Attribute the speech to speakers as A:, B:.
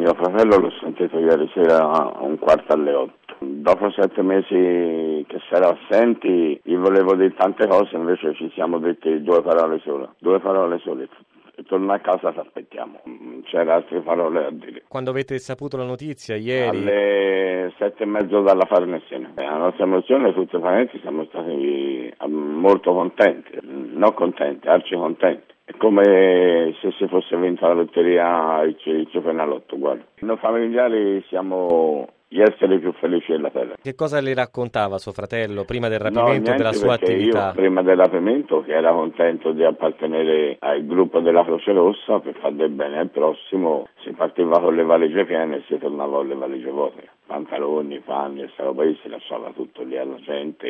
A: mio fratello l'ho sentito ieri sera a 7:15. Dopo 7 mesi che si era assenti, gli volevo dire tante cose, invece ci siamo detti 2 parole sole. E torno a casa, ti aspettiamo. Non c'era altre parole a dire.
B: Quando avete saputo la notizia ieri?
A: Alle 7:30 dalla Farnesina. La nostra emozione, tutti i parenti, siamo stati molto contenti, non contenti, arci contenti. È come se si fosse vinta la lotteria il Fenalotto, guarda. Noi familiari siamo gli esseri più felici della terra.
B: Che cosa le raccontava suo fratello prima del
A: No,
B: rapimento
A: niente,
B: della sua
A: perché
B: attività?
A: io prima del rapimento, che era contento di appartenere al gruppo della Croce Rossa per fare del bene al prossimo, si partiva con le valigie piene e si tornava con le valigie vuote. Pantaloni, panni e sta roba, si lasciava tutto lì alla gente.